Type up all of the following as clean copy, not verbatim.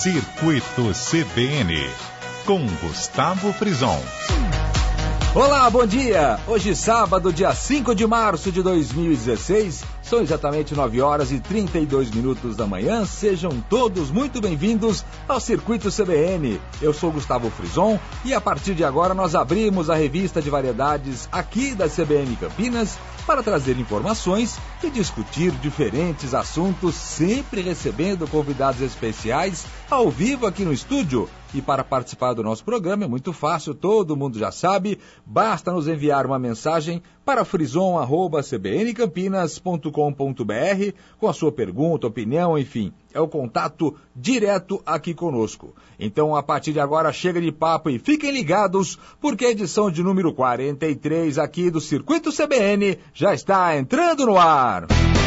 Circuito CBN, com Gustavo Frison. Olá, bom dia! Hoje, sábado, dia 5 de março de 2016, são exatamente 9 horas e 32 minutos da manhã. Sejam todos muito bem-vindos ao Circuito CBN. Eu sou Gustavo Frison e a partir de agora nós abrimos a revista de variedades aqui da CBN Campinas para trazer informações e discutir diferentes assuntos, sempre recebendo convidados especiais ao vivo aqui no estúdio. E para participar do nosso programa é muito fácil, todo mundo já sabe, basta nos enviar uma mensagem para frison@cbncampinas.com.br com a sua pergunta, opinião, enfim, é o contato direto aqui conosco. Então, a partir de agora, chega de papo e fiquem ligados, porque a edição de número 43 aqui do Circuito CBN já está entrando no ar.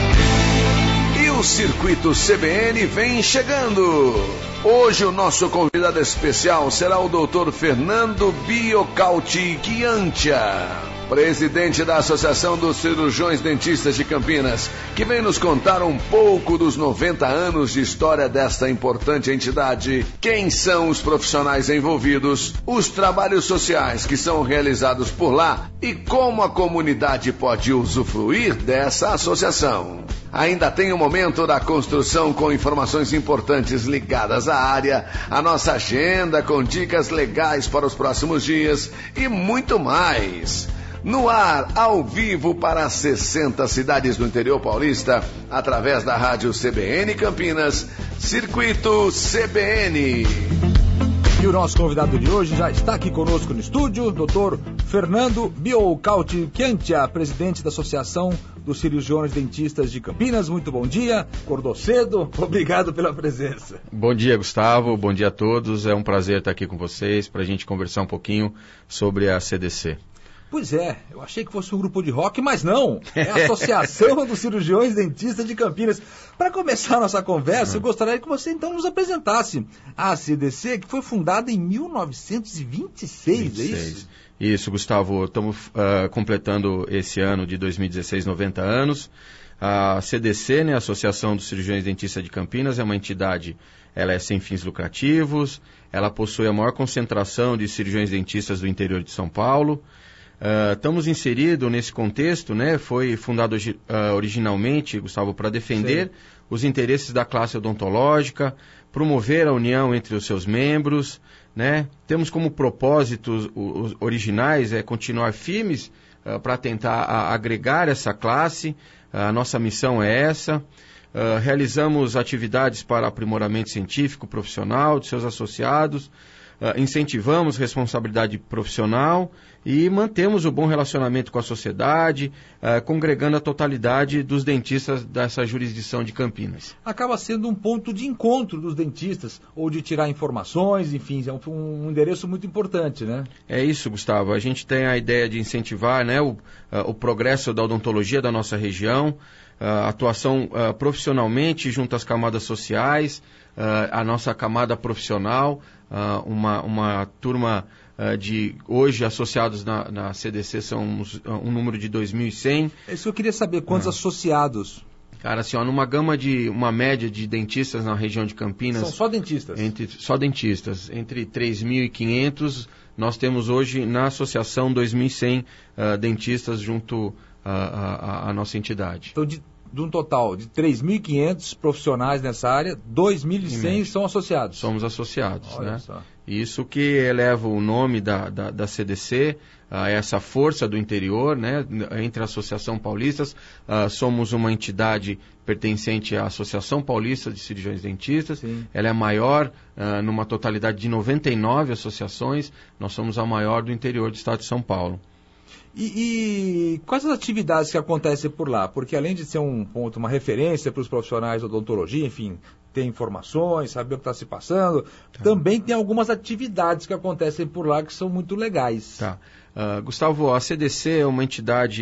E o Circuito CBN vem chegando. Hoje o nosso convidado especial será o Dr. Fernando Biocalti Chiantia, presidente da Associação dos Cirurgiões Dentistas de Campinas, que vem nos contar um pouco dos 90 anos de história desta importante entidade, quem são os profissionais envolvidos, os trabalhos sociais que são realizados por lá e como a comunidade pode usufruir dessa associação. Ainda tem o momento da construção com informações importantes ligadas à área, a nossa agenda com dicas legais para os próximos dias e muito mais. No ar, ao vivo para 60 cidades do interior paulista, através da rádio CBN Campinas, Circuito CBN. E o nosso convidado de hoje já está aqui conosco no estúdio, Dr. Fernando Biocalti Chiantia, presidente da Associação dos Cirurgiões Dentistas de Campinas. Muito bom dia, acordou cedo, obrigado pela presença. Bom dia, Gustavo, bom dia a todos, é um prazer estar aqui com vocês para a gente conversar um pouquinho sobre a CDC. Pois é, eu achei que fosse um grupo de rock, mas não, é a Associação dos Cirurgiões Dentistas de Campinas. Para começar a nossa conversa, eu gostaria que você então nos apresentasse a CDC, que foi fundada em 1926, é isso? Isso, Gustavo, estamos completando esse ano de 2016, 90 anos. A CDC, né, a Associação dos Cirurgiões Dentistas de Campinas, é uma entidade, ela é sem fins lucrativos, ela possui a maior concentração de cirurgiões dentistas do interior de São Paulo. Estamos inseridos nesse contexto, né? Foi fundado originalmente, Gustavo, para defender os interesses da classe odontológica, promover a união entre os seus membros, né? Temos como propósitos os originais continuar firmes para tentar agregar essa classe. A nossa missão é essa. Realizamos atividades para aprimoramento científico, profissional de seus associados. Incentivamos responsabilidade profissional e mantemos o bom relacionamento com a sociedade, congregando a totalidade dos dentistas dessa jurisdição de Campinas. Acaba sendo um ponto de encontro dos dentistas, ou de tirar informações, enfim, é um endereço muito importante, né? É isso, Gustavo. A gente tem a ideia de incentivar, né, o progresso da odontologia da nossa região, atuação profissionalmente junto às camadas sociais, a nossa camada profissional, uma turma de hoje associados na CDC são um número de 2.100. Isso que eu queria saber, quantos associados? Cara, assim, numa gama de uma média de dentistas na região de Campinas. São só dentistas? Só dentistas. Entre 3.500, nós temos hoje na associação 2.100 dentistas junto à nossa entidade. Então, de um total de 3.500 profissionais nessa área, 2.100 são associados. Somos associados, olha, né? Só. Isso que eleva o nome da CDC, essa força do interior, né? Entre a Associação Paulistas, somos uma entidade pertencente à Associação Paulista de Cirurgiões Dentistas. Sim. Ela é a maior, numa totalidade de 99 associações, nós somos a maior do interior do estado de São Paulo. E quais as atividades que acontecem por lá? Porque além de ser um ponto, uma referência para os profissionais de odontologia, enfim, ter informações, saber o que está se passando, também tem algumas atividades que acontecem por lá que são muito legais. Gustavo, a CDC é uma entidade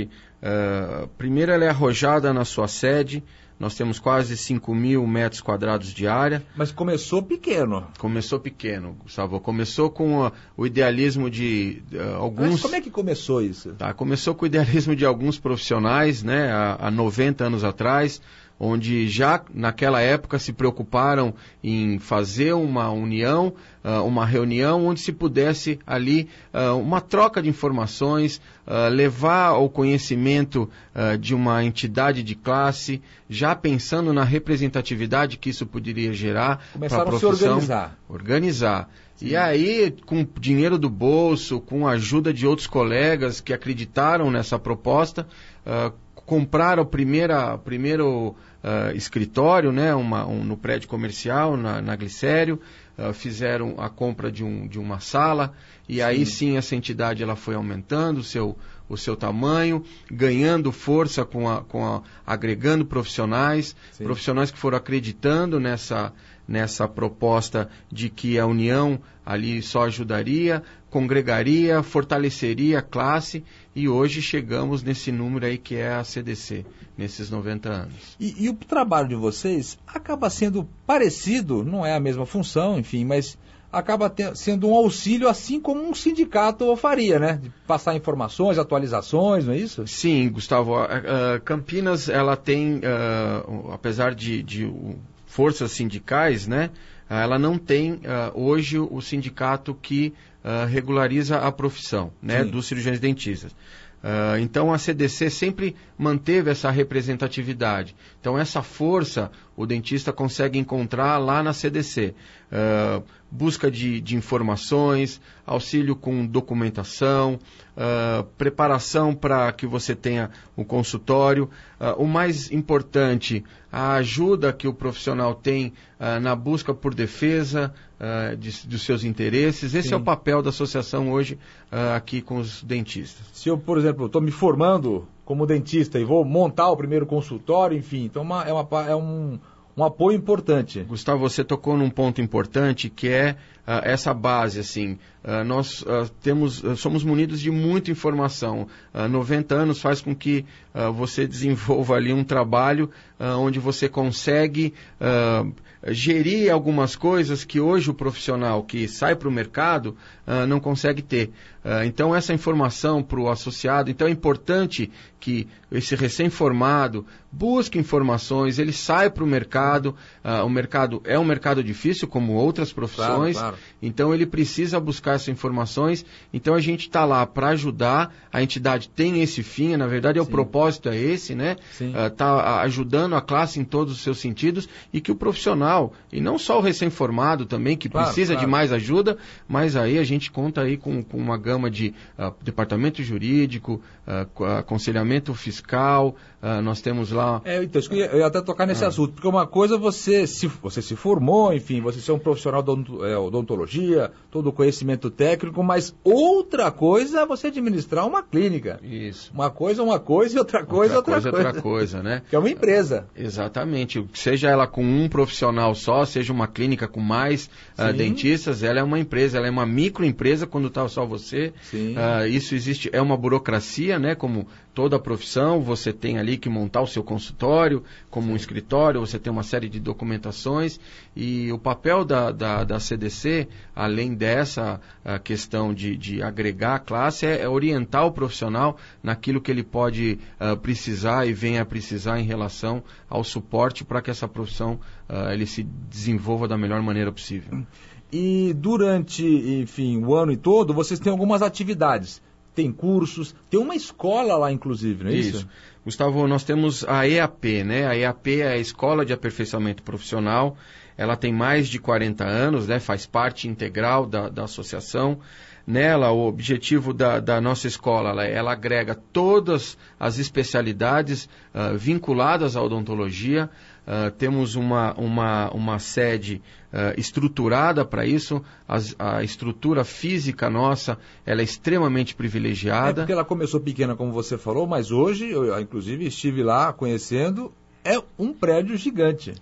Primeiro, ela é arrojada na sua sede. Nós temos quase 5.000 metros quadrados de área. Mas começou pequeno. Começou pequeno, Gustavo. Começou com o idealismo de alguns... Mas como é que começou isso? Começou com o idealismo de alguns profissionais, né, há 90 anos atrás, onde já naquela época se preocuparam em fazer uma união, uma reunião onde se pudesse ali uma troca de informações, levar ao conhecimento de uma entidade de classe, já pensando na representatividade que isso poderia gerar para a profissão. Começaram a se organizar. E aí, com dinheiro do bolso, com a ajuda de outros colegas que acreditaram nessa proposta, compraram o primeiro escritório, né, no prédio comercial, na Glicério, fizeram a compra de uma sala, e aí sim essa entidade ela foi aumentando o seu tamanho, ganhando força agregando profissionais que foram acreditando nessa proposta de que a união ali só ajudaria, congregaria, fortaleceria a classe, e hoje chegamos nesse número aí que é a CDC, nesses 90 anos. E o trabalho de vocês acaba sendo parecido, não é a mesma função, enfim, mas acaba sendo um auxílio, assim como um sindicato faria, né? De passar informações, atualizações, não é isso? Sim, Gustavo. Campinas, ela tem, apesar de forças sindicais, né? Ela não tem hoje o sindicato que regulariza a profissão, né, dos cirurgiões dentistas. Então a CDC sempre manteve essa representatividade. Então essa força o dentista consegue encontrar lá na CDC. Busca de informações, auxílio com documentação, preparação para que você tenha o consultório. O mais importante, a ajuda que o profissional tem na busca por defesa dos seus interesses. Esse é o papel da associação hoje aqui com os dentistas. Se eu, por exemplo, estou me formando como dentista e vou montar o primeiro consultório, enfim, então é um apoio importante. Gustavo, você tocou num ponto importante que é essa base, assim, nós somos munidos de muita informação. 90 anos faz com que você desenvolva ali um trabalho onde você consegue gerir algumas coisas que hoje o profissional que sai para o mercado não consegue ter. Então essa informação para o associado, então é importante que esse recém-formado busque informações, ele sai para o mercado é um mercado difícil como outras profissões, claro. Então ele precisa buscar essas informações, então a gente está lá para ajudar, a entidade tem esse fim, na verdade o propósito é esse, né? Está ajudando a classe em todos os seus sentidos, e que o profissional, e não só o recém-formado também, que precisa de mais ajuda, mas aí a gente conta aí com uma gama de departamento jurídico, aconselhamento fiscal, nós temos lá... Então, eu ia até tocar nesse assunto, porque uma coisa você se formou, enfim, você ser um profissional da odontologia, todo o conhecimento técnico, mas outra coisa é você administrar uma clínica. Isso. Uma coisa e outra coisa outra coisa, né? Que é uma empresa. Exatamente. Seja ela com um profissional só, seja uma clínica com mais dentistas, ela é uma empresa, ela é uma microempresa quando está só você. Isso existe, é uma burocracia, né? Como toda a profissão, você tem ali que montar o seu consultório, como um escritório, você tem uma série de documentações, e o papel da CDC, além dessa questão de agregar a classe, é orientar o profissional naquilo que ele pode precisar e venha a precisar em relação ao suporte para que essa profissão ele se desenvolva da melhor maneira possível. E durante, enfim, o ano todo, vocês têm algumas atividades. Tem cursos, tem uma escola lá, inclusive, não é isso? Gustavo, nós temos a EAP, né? A EAP é a Escola de Aperfeiçoamento Profissional. Ela tem mais de 40 anos, né? Faz parte integral da associação. Nela, o objetivo da nossa escola, ela agrega todas as especialidades vinculadas à odontologia. Temos uma sede estruturada para isso. A estrutura física nossa, ela é extremamente privilegiada. Porque ela começou pequena, como você falou, mas hoje, eu inclusive estive lá conhecendo, é um prédio gigante.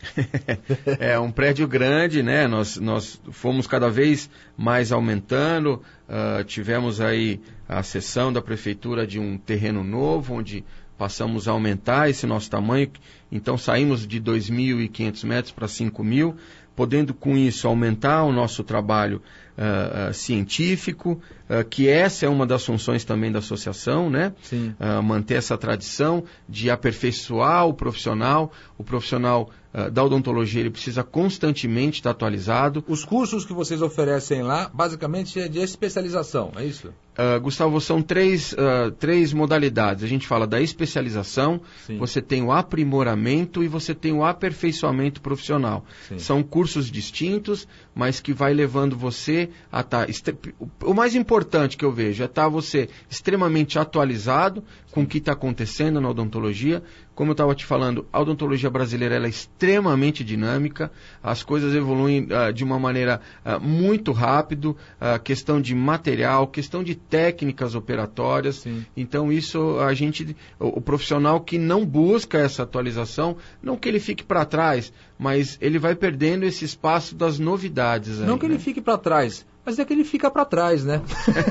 É um prédio grande, né? Nós fomos cada vez mais aumentando. Tivemos aí a cessão da prefeitura de um terreno novo, onde passamos a aumentar esse nosso tamanho, então saímos de 2.500 metros para 5.000, podendo com isso aumentar o nosso trabalho científico, que essa é uma das funções também da associação, né? Manter essa tradição de aperfeiçoar o profissional da odontologia, ele precisa constantemente estar atualizado. Os cursos que vocês oferecem lá, basicamente é de especialização, é isso? Gustavo, são três modalidades. A gente fala da especialização, você tem o aprimoramento e você tem o aperfeiçoamento profissional. São cursos distintos, mas que vai levando você a estar... O mais importante que eu vejo é estar você extremamente atualizado com o que está acontecendo na odontologia. Como eu estava te falando, a odontologia brasileira ela é extremamente dinâmica, as coisas evoluem de uma maneira muito rápido, questão de material, questão de técnicas operatórias. Então isso o profissional que não busca essa atualização, não que ele fique para trás, mas ele vai perdendo esse espaço das novidades. Não que ele fique para trás, mas é que ele fica para trás, né?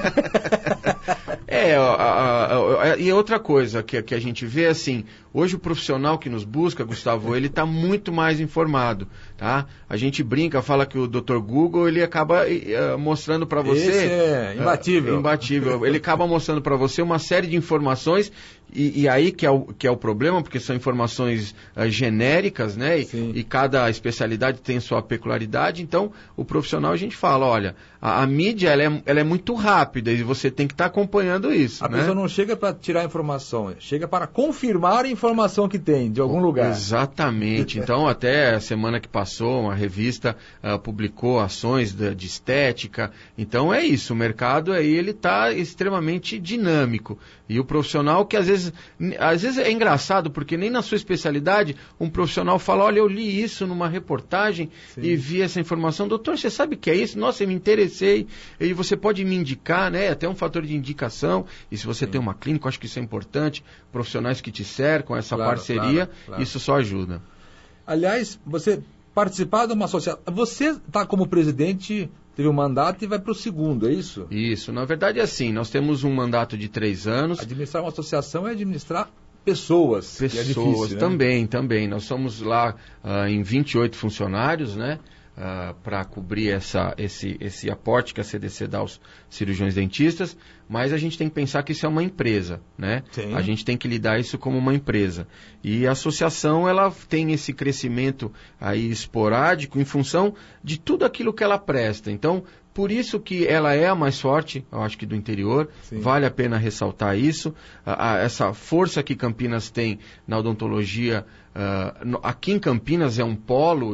E outra coisa que a gente vê, assim, hoje o profissional que nos busca, Gustavo, ele está muito mais informado, tá? A gente brinca, fala que o Dr. Google, ele acaba mostrando para você... Esse é imbatível. Imbatível. Ele acaba mostrando para você uma série de informações, e aí que é o problema, porque são informações genéricas, né? E cada especialidade tem sua peculiaridade. Então, o profissional, a gente fala, olha, a mídia, ela é muito rápida, e você tem que estar acompanhando isso. A pessoa não chega para tirar informação, chega para confirmar a informação que tem, de algum lugar. Exatamente. Então, até a semana que passou, uma revista publicou ações de estética. Então, é isso. O mercado aí, ele está extremamente dinâmico. E o profissional que às vezes é engraçado, porque nem na sua especialidade um profissional fala, olha, eu li isso numa reportagem e vi essa informação. Doutor, você sabe o que é isso? Nossa, eu me interessei. E você pode me indicar, né? Até um fator de indicação. E se você tem uma clínica, eu acho que isso é importante. Profissionais que te cercam, essa parceria, isso só ajuda. Aliás, você participar de uma associação... Você está como presidente... Teve um mandato e vai para o segundo, é isso? Isso, na verdade é assim, nós temos um mandato de 3 anos. Administrar uma associação é administrar pessoas. Pessoas, é difícil, né? também. Nós somos lá em 28 funcionários, né? Para cobrir esse aporte que a CDC dá aos cirurgiões dentistas, mas a gente tem que pensar que isso é uma empresa, né? A gente tem que lidar isso como uma empresa. E a associação, ela tem esse crescimento aí esporádico em função de tudo aquilo que ela presta. Então, por isso que ela é a mais forte, eu acho que do interior, vale a pena ressaltar isso, essa força que Campinas tem na odontologia. Aqui em Campinas é um polo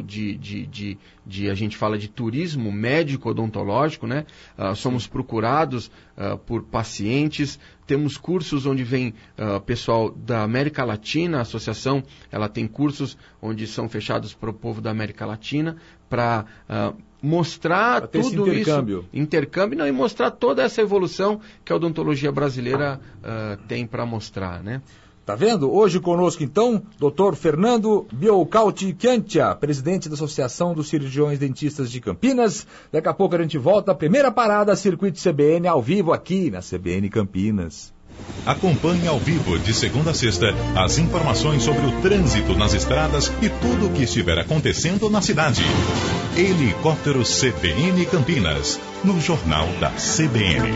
a gente fala de turismo médico odontológico, né? Somos procurados por pacientes, temos cursos onde vem pessoal da América Latina, a associação ela tem cursos onde são fechados para o povo da América Latina, para mostrar tudo intercâmbio, e mostrar toda essa evolução que a odontologia brasileira tem para mostrar, né? Tá vendo? Hoje conosco, então, Dr. Fernando Biocalti Chiantia, presidente da Associação dos Cirurgiões Dentistas de Campinas. Daqui a pouco a gente volta. A primeira parada, Circuito CBN, ao vivo aqui na CBN Campinas. Acompanhe ao vivo, de segunda a sexta, as informações sobre o trânsito nas estradas e tudo o que estiver acontecendo na cidade. Helicóptero CBN Campinas, no Jornal da CBN.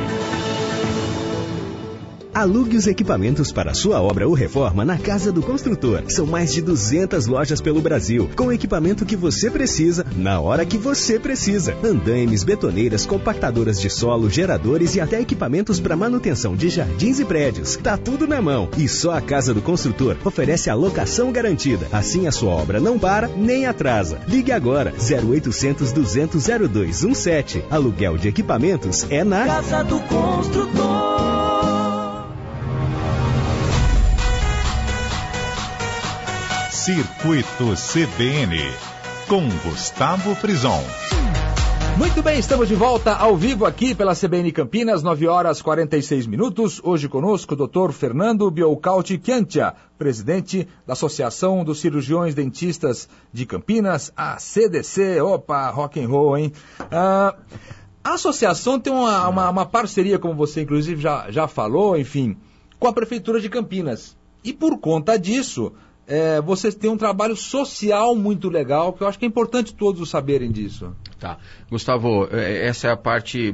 Alugue os equipamentos para sua obra ou reforma na Casa do Construtor. São mais de 200 lojas pelo Brasil, com o equipamento que você precisa, na hora que você precisa. Andaimes, betoneiras, compactadoras de solo, geradores e até equipamentos para manutenção de jardins e prédios. Tá tudo na mão. E só a Casa do Construtor oferece a locação garantida. Assim a sua obra não para nem atrasa. Ligue agora, 0800 200 0217. Aluguel de equipamentos é na Casa do Construtor. Circuito CBN, com Gustavo Frison. Muito bem, estamos de volta ao vivo aqui pela CBN Campinas, 9h46. Hoje conosco o Dr. Fernando Biocalti Chiantia, presidente da Associação dos Cirurgiões Dentistas de Campinas, a CDC. Opa, rock and roll, hein? A associação tem uma parceria, como você inclusive já falou, enfim, com a Prefeitura de Campinas. E por conta disso, vocês têm um trabalho social muito legal, que eu acho que é importante todos saberem disso. Tá. Gustavo, essa é a parte,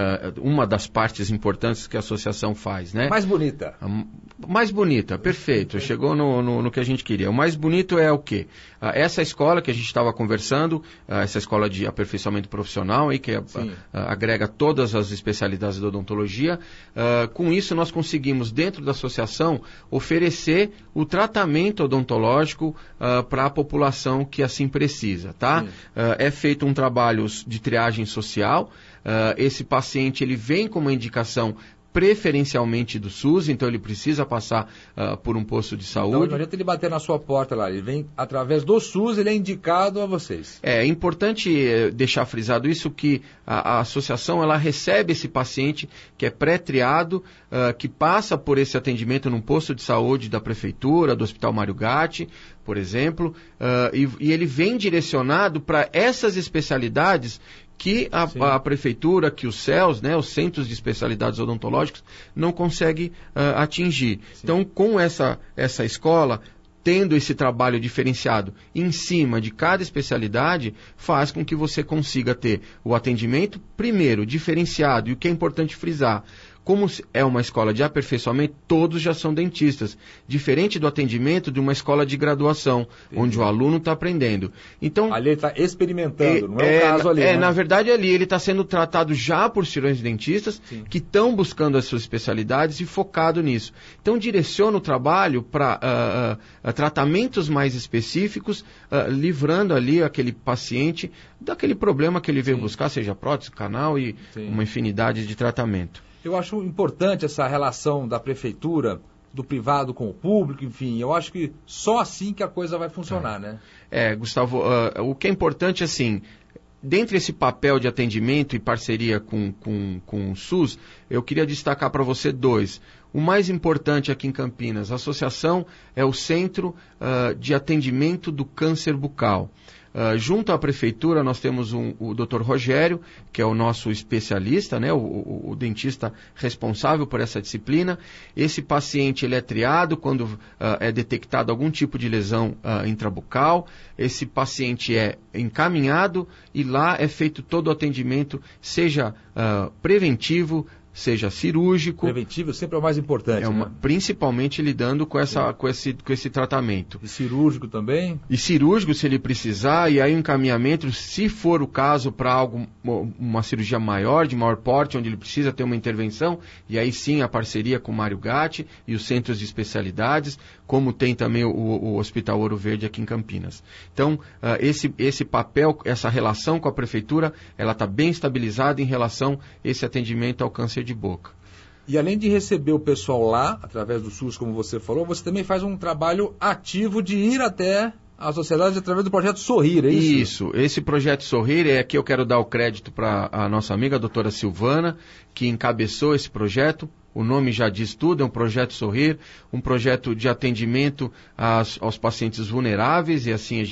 uma das partes importantes que a associação faz, né? Mais bonita. Mais bonita, perfeito. Chegou no que a gente queria. O mais bonito é o quê? Essa escola que a gente estava conversando, essa escola de aperfeiçoamento profissional, aí, que agrega todas as especialidades da odontologia, com isso nós conseguimos, dentro da associação, oferecer o tratamento odontológico para a população que assim precisa, tá? É feito um trabalho de triagem social. Esse paciente ele vem com uma indicação preferencialmente do SUS, então ele precisa passar por um posto de saúde. Então não adianta ele bater na sua porta lá, ele vem através do SUS, ele é indicado a vocês. É importante deixar frisado isso, que a associação ela recebe esse paciente que é pré-triado, que passa por esse atendimento num posto de saúde da prefeitura, do Hospital Mário Gatti, por exemplo, e ele vem direcionado para essas especialidades que a prefeitura, que os CELS, né, os Centros de Especialidades Odontológicas, não consegue atingir. Sim. Então, com essa escola, tendo esse trabalho diferenciado em cima de cada especialidade, faz com que você consiga ter o atendimento, primeiro, diferenciado, e o que é importante frisar, como é uma escola de aperfeiçoamento, todos já são dentistas. Diferente do atendimento de uma escola de graduação, onde o aluno está aprendendo. Então, ali ele está experimentando, não é o caso ali. Né? Na verdade, ali ele está sendo tratado já por cirurgiões dentistas, sim, que estão buscando as suas especialidades e focado nisso. Então, direciona o trabalho para tratamentos mais específicos, livrando ali aquele paciente daquele problema que ele veio buscar, seja prótese, canal e uma infinidade de tratamento. Eu acho importante essa relação da prefeitura, do privado com o público, enfim, eu acho que só assim que a coisa vai funcionar, né? Gustavo, o que é importante, assim, dentro desse papel de atendimento e parceria com o SUS, eu queria destacar para você dois. O mais importante aqui em Campinas, a associação é o Centro de Atendimento do Câncer Bucal. Junto à prefeitura, nós temos o Dr. Rogério, que é o nosso especialista, né, o dentista responsável por essa disciplina. Esse paciente ele é triado quando é detectado algum tipo de lesão intrabucal. Esse paciente é encaminhado e lá é feito todo o atendimento, seja preventivo, seja cirúrgico. Preventivo sempre é o mais importante, né? Principalmente lidando com esse tratamento. E cirúrgico também? E cirúrgico, se ele precisar, e aí o encaminhamento, se for o caso, para uma cirurgia maior, de maior porte, onde ele precisa ter uma intervenção, e aí sim a parceria com o Mário Gatti e os centros de especialidades, como tem também o Hospital Ouro Verde aqui em Campinas. Então, esse papel, essa relação com a prefeitura, ela está bem estabilizada em relação a esse atendimento ao câncer de boca. E além de receber o pessoal lá, através do SUS, como você falou, você também faz um trabalho ativo de ir até a sociedade através do projeto Sorrir, é isso? Isso, esse projeto Sorrir, aqui eu quero dar o crédito para a nossa amiga, a doutora Silvana, que encabeçou esse projeto. O nome já diz tudo, é um projeto Sorrir, um projeto de atendimento aos pacientes vulneráveis, e assim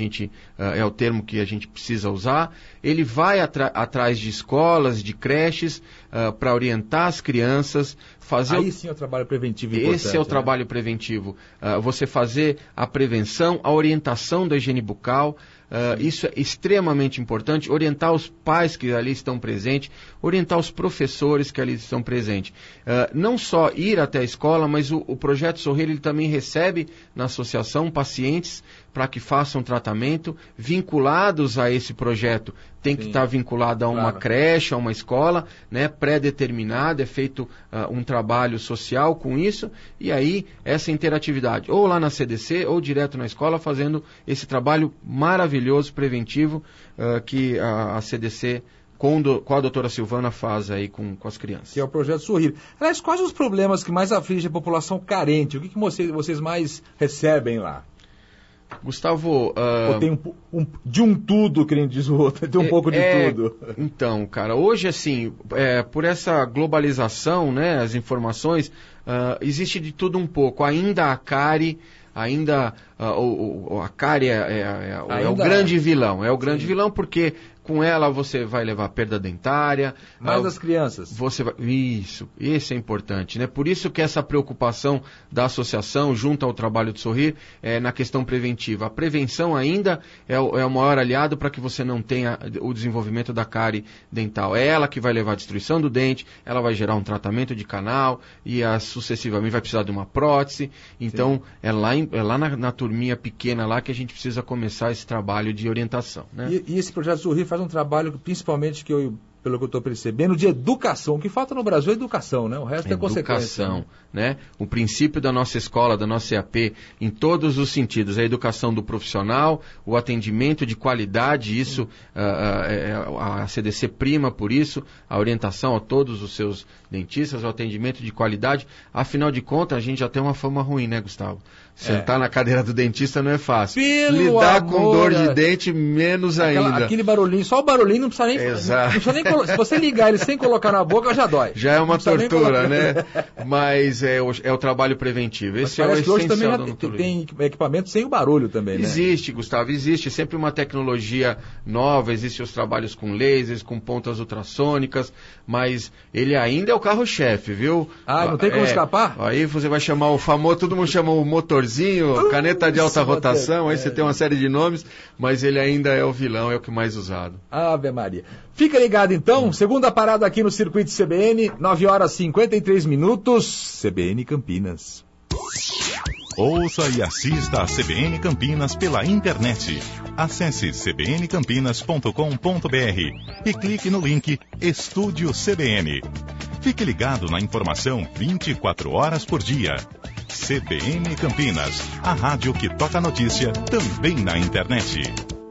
é o termo que a gente precisa usar. Ele vai atrás de escolas, de creches, para orientar as crianças, fazer... Aí sim é o trabalho preventivo importante. Esse é o trabalho preventivo. Você fazer a prevenção, a orientação da higiene bucal. Isso é extremamente importante, orientar os pais que ali estão presentes, orientar os professores que ali estão presentes. Não só ir até a escola, mas o Projeto Sorrir ele também recebe na associação pacientes para que façam tratamento, vinculados a esse projeto. Tem que estar vinculado a uma creche, a uma escola, né, pré-determinada, é feito um trabalho social com isso, e aí essa interatividade, ou lá na CDC, ou direto na escola, fazendo esse trabalho maravilhoso, preventivo, que a CDC, com a doutora Silvana, faz aí com as crianças. Que é o Projeto Sorrir. Aliás, quais os problemas que mais afligem a população carente? O que vocês mais recebem lá? Gustavo... Ou tem de um tudo, que nem diz o outro, tem um pouco de tudo. Então, cara, hoje, assim, por essa globalização, né, as informações, existe de tudo um pouco. Ainda a cárie, ainda a cárie é o grande vilão. É o grande vilão porque com ela você vai levar perda dentária. Mais das crianças. Isso, esse é importante, né? Por isso que essa preocupação da associação junto ao trabalho de Sorrir é na questão preventiva. A prevenção ainda é o maior aliado para que você não tenha o desenvolvimento da cárie dental. É ela que vai levar à destruição do dente, ela vai gerar um tratamento de canal e sucessivamente vai precisar de uma prótese. Então, é lá na turminha pequena lá que a gente precisa começar esse trabalho de orientação, né? E esse projeto Sorrir faz um trabalho, principalmente, pelo que eu estou percebendo, de educação. O que falta no Brasil é educação, né? O resto é consequência. Educação, né? O princípio da nossa escola, da nossa EAP, em todos os sentidos. A educação do profissional, o atendimento de qualidade, isso, a CDC prima por isso, a orientação a todos os seus dentistas, o atendimento de qualidade. Afinal de contas, a gente já tem uma fama ruim, né, Gustavo? Sentar na cadeira do dentista não é fácil. Lidar com dor de dente, menos ainda. Aquele barulhinho, só o barulhinho não precisa nem... Exato. Não precisa nem se você ligar ele sem colocar na boca, já dói. Já é uma tortura, né? Mas é o trabalho preventivo. Esse é o essencial da odontologia. Hoje também tem equipamento sem o barulho também, né? Existe, Gustavo, existe. Sempre uma tecnologia nova, existem os trabalhos com lasers, com pontas ultrassônicas, mas ele ainda é o carro-chefe, viu? Não tem como escapar? Aí você vai chamar o famoso, todo mundo chama o motorzinho, caneta de alta rotação, aí você tem uma série de nomes, mas ele ainda é o vilão, é o que mais usado. Ave Maria. Fica ligado então, segunda parada aqui no Circuito CBN, 9 horas e 53 minutos, CBN Campinas. Ouça e assista a CBN Campinas pela internet. Acesse cbncampinas.com.br e clique no link Estúdio CBN. Fique ligado na informação 24 horas por dia. CBN Campinas, a rádio que toca notícia também na internet.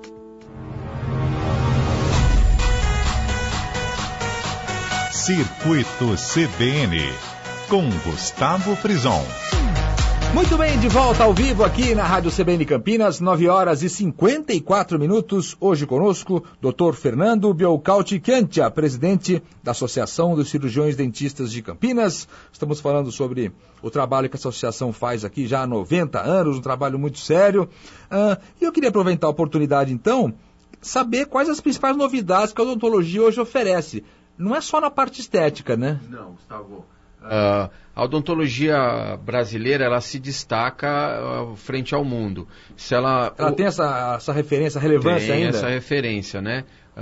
Circuito CBN, com Gustavo Frison. Muito bem, de volta ao vivo aqui na Rádio CBN Campinas, 9 horas e 54 minutos. Hoje conosco, Dr. Fernando Biocalti Chiantia, presidente da Associação dos Cirurgiões Dentistas de Campinas. Estamos falando sobre o trabalho que a associação faz aqui já há 90 anos, um trabalho muito sério. E eu queria aproveitar a oportunidade, então, saber quais as principais novidades que a odontologia hoje oferece. Não é só na parte estética, né? Não, Gustavo. A odontologia brasileira, ela se destaca frente ao mundo. Ela tem essa referência, essa relevância ainda? Tem essa referência, né?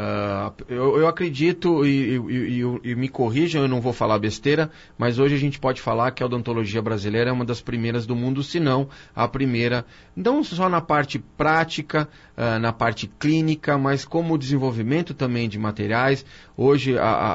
Eu acredito, e me corrijam, eu não vou falar besteira, mas hoje a gente pode falar que a odontologia brasileira é uma das primeiras do mundo, se não a primeira, não só na parte prática, na parte clínica, mas como o desenvolvimento também de materiais. Hoje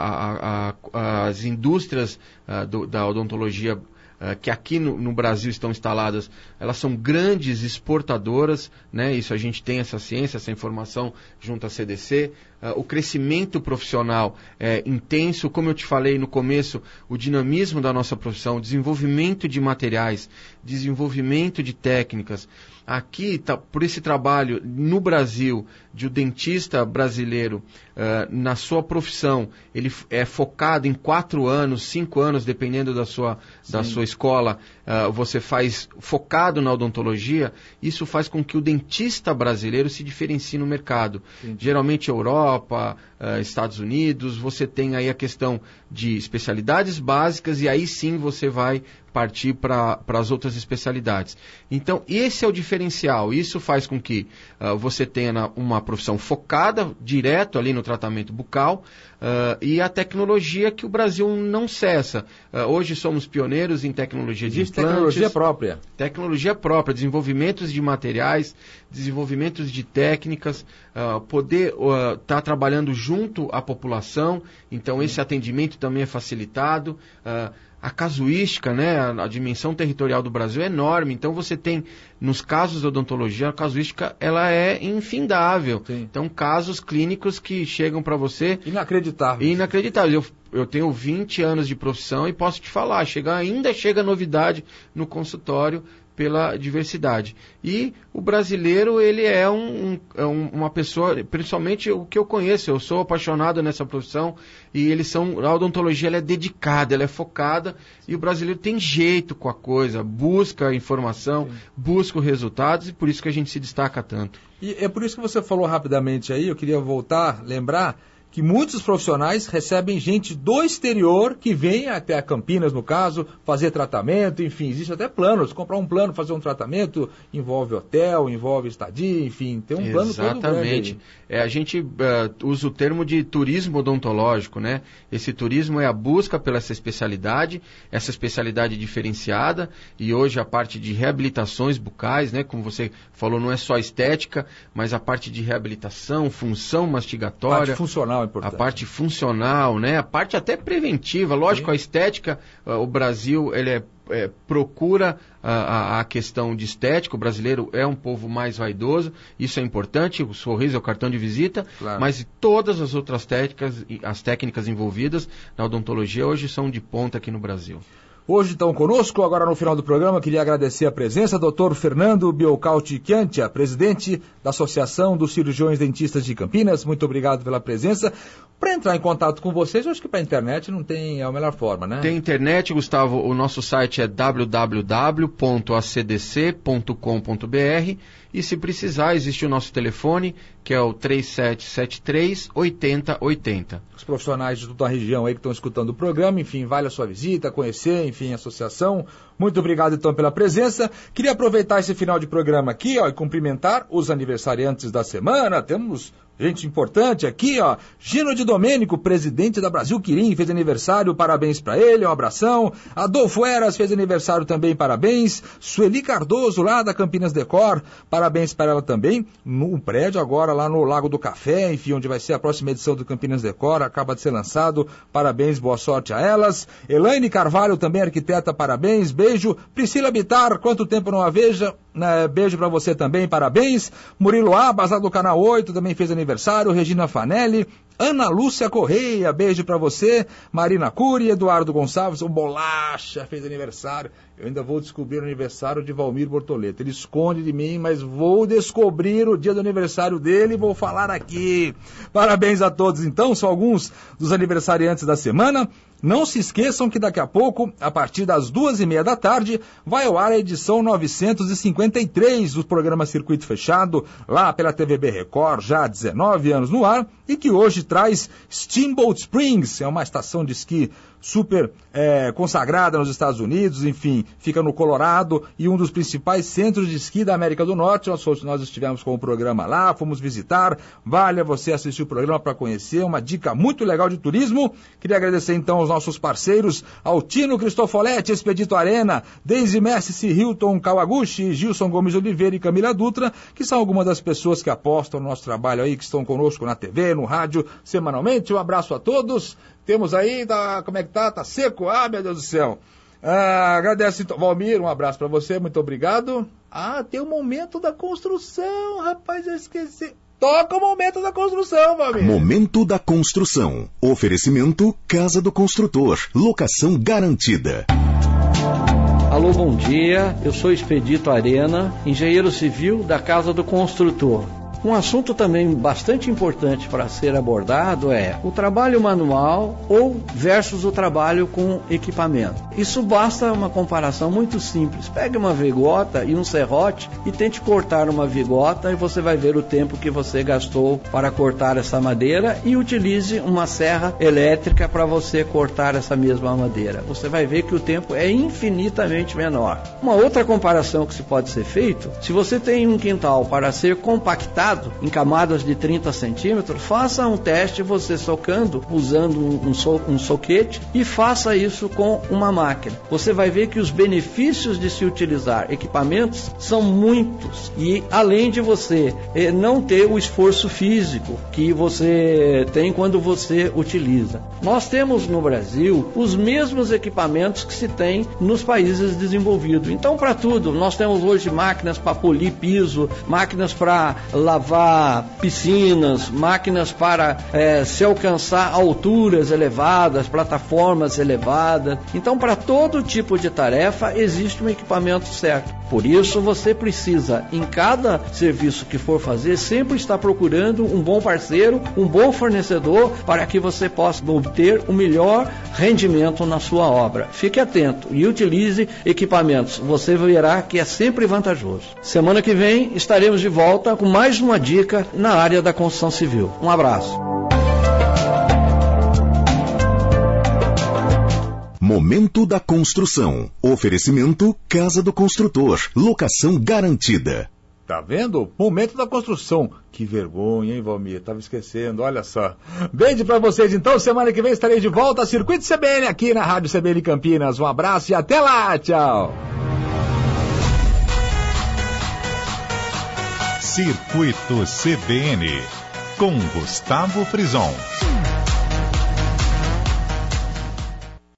as indústrias da odontologia que aqui no Brasil estão instaladas, elas são grandes exportadoras, né? Isso a gente tem essa ciência, essa informação junto à CDC. O crescimento profissional é intenso, como eu te falei no começo, o dinamismo da nossa profissão, o desenvolvimento de materiais, desenvolvimento de técnicas. Aqui, por esse trabalho no Brasil, de o dentista brasileiro, na sua profissão, ele é focado em 4 anos, 5 anos, dependendo da sua escola, você faz focado na odontologia, isso faz com que o dentista brasileiro se diferencie no mercado. Entendi. Geralmente Europa, Estados Unidos, você tem aí a questão de especialidades básicas e aí sim você vai partir para as outras especialidades. Então, esse é o diferencial. Isso faz com que você tenha uma profissão focada, direto ali no tratamento bucal, e a tecnologia que o Brasil não cessa. Hoje somos pioneiros em tecnologia de implantes. Tecnologia própria. Tecnologia própria, desenvolvimentos de materiais, desenvolvimentos de técnicas, poder estar trabalhando junto à população. Então, esse atendimento também é facilitado. A casuística, né, a dimensão territorial do Brasil é enorme, então você tem, nos casos da odontologia, a casuística ela é infindável. Sim. Então, casos clínicos que chegam para você... Inacreditável. Eu tenho 20 anos de profissão e posso te falar, ainda chega novidade no consultório pela diversidade. E o brasileiro, ele é uma pessoa, principalmente o que eu conheço, eu sou apaixonado nessa profissão, e a odontologia ela é dedicada, ela é focada, e o brasileiro tem jeito com a coisa, busca informação, busca os resultados, e por isso que a gente se destaca tanto. E é por isso que você falou rapidamente aí, eu queria lembrar que muitos profissionais recebem gente do exterior que vem até a Campinas, no caso, fazer tratamento, enfim, existe até planos, comprar um plano, fazer um tratamento, envolve hotel, envolve estadia, enfim, tem um plano todo grande. Exatamente. A gente usa o termo de turismo odontológico, né? Esse turismo é a busca pela essa especialidade diferenciada, e hoje a parte de reabilitações bucais, né? Como você falou, não é só estética, mas a parte de reabilitação, função mastigatória. Parte funcional. Importante. A parte funcional, né? A parte até preventiva. Lógico, sim. A estética, o Brasil ele procura a questão de estética. O brasileiro é um povo mais vaidoso, isso é importante, o sorriso é o cartão de visita, claro. Mas todas as outras as técnicas envolvidas na odontologia hoje são de ponta aqui no Brasil. Hoje estão conosco, agora no final do programa, queria agradecer a presença do Dr. Fernando Biocalti Chiantia, presidente da Associação dos Cirurgiões Dentistas de Campinas. Muito obrigado pela presença. Para entrar em contato com vocês, eu acho que para a internet não tem a melhor forma, né? Tem internet, Gustavo, o nosso site é www.acdc.com.br, e se precisar, existe o nosso telefone, que é o 3773-8080. Os profissionais de toda a região aí que estão escutando o programa, enfim, vale a sua visita, conhecer, enfim, a associação. Muito obrigado, então, pela presença. Queria aproveitar esse final de programa aqui, e cumprimentar os aniversariantes da semana. Temos gente importante aqui, Gino de Domênico, presidente da Brasil Quirim, fez aniversário, parabéns para ele, um abração. Adolfo Eras fez aniversário também, parabéns. Sueli Cardoso, lá da Campinas Decor, parabéns para ela também. No prédio agora, lá no Lago do Café, enfim, onde vai ser a próxima edição do Campinas Decor, acaba de ser lançado, parabéns, boa sorte a elas. Elaine Carvalho, também arquiteta, parabéns, beijo. Priscila Bittar, quanto tempo não a veja, beijo para você também, parabéns. Murilo Abas, lá do Canal 8, também fez aniversário. Regina Fanelli, Ana Lúcia Correia, beijo pra você. Marina Cury, Eduardo Gonçalves, o Bolacha fez aniversário. Eu ainda vou descobrir o aniversário de Valmir Bortoleto. Ele esconde de mim, mas vou descobrir o dia do aniversário dele e vou falar aqui. Parabéns a todos, então, são alguns dos aniversariantes da semana. Não se esqueçam que daqui a pouco, a partir das 2:30 da tarde, vai ao ar a edição 953 do programa Circuito Fechado, lá pela TVB Record, já há 19 anos no ar, e que hoje traz Steamboat Springs, é uma estação de esqui super consagrada nos Estados Unidos, enfim, fica no Colorado, e um dos principais centros de esqui da América do Norte. Nós estivemos com o programa lá, fomos visitar, vale a você assistir o programa para conhecer, uma dica muito legal de turismo. Queria agradecer então aos nossos parceiros, Altino Cristofoletti, Expedito Arena, Daisy Messi, Hilton Kawaguchi, Gilson Gomes Oliveira e Camila Dutra, que são algumas das pessoas que apostam no nosso trabalho aí, que estão conosco na TV, no rádio, semanalmente. Um abraço a todos. Temos aí, como é que tá? Tá seco? Ah, meu Deus do céu. Agradece, então. Valmir, um abraço para você, muito obrigado. Tem o momento da construção, rapaz, eu esqueci. Toca o momento da construção, Valmir. Momento da construção. Oferecimento Casa do Construtor. Locação garantida. Alô, bom dia. Eu sou Expedito Arena, engenheiro civil da Casa do Construtor. Um assunto também bastante importante para ser abordado é o trabalho manual ou versus o trabalho com equipamento. Isso basta uma comparação muito simples. Pegue uma vigota e um serrote e tente cortar uma vigota, e você vai ver o tempo que você gastou para cortar essa madeira, e utilize uma serra elétrica para você cortar essa mesma madeira. Você vai ver que o tempo é infinitamente menor. Uma outra comparação que se pode ser feito, se você tem um quintal para ser compactado em camadas de 30 centímetros, faça um teste você socando, usando um soquete, e faça isso com uma máquina. Você vai ver que os benefícios de se utilizar equipamentos são muitos, e além de você não ter o esforço físico que você tem quando você utiliza. Nós temos no Brasil os mesmos equipamentos que se tem nos países desenvolvidos. Então, para tudo, nós temos hoje máquinas para polir piso, máquinas para lavar piscinas, máquinas para se alcançar alturas elevadas, plataformas elevadas. Então, para todo tipo de tarefa, existe um equipamento certo. Por isso, você precisa, em cada serviço que for fazer, sempre estar procurando um bom parceiro, um bom fornecedor, para que você possa obter o melhor rendimento na sua obra. Fique atento e utilize equipamentos. Você verá que é sempre vantajoso. Semana que vem estaremos de volta com mais uma dica na área da construção civil. Um abraço. Momento da construção. Oferecimento Casa do Construtor. Locação garantida. Tá vendo? Momento da construção. Que vergonha, hein, Valmir? Tava esquecendo, olha só. Beijo pra vocês, então. Semana que vem estarei de volta a Circuito CBN aqui na Rádio CBN Campinas. Um abraço e até lá. Tchau. Circuito CBN com Gustavo Frison.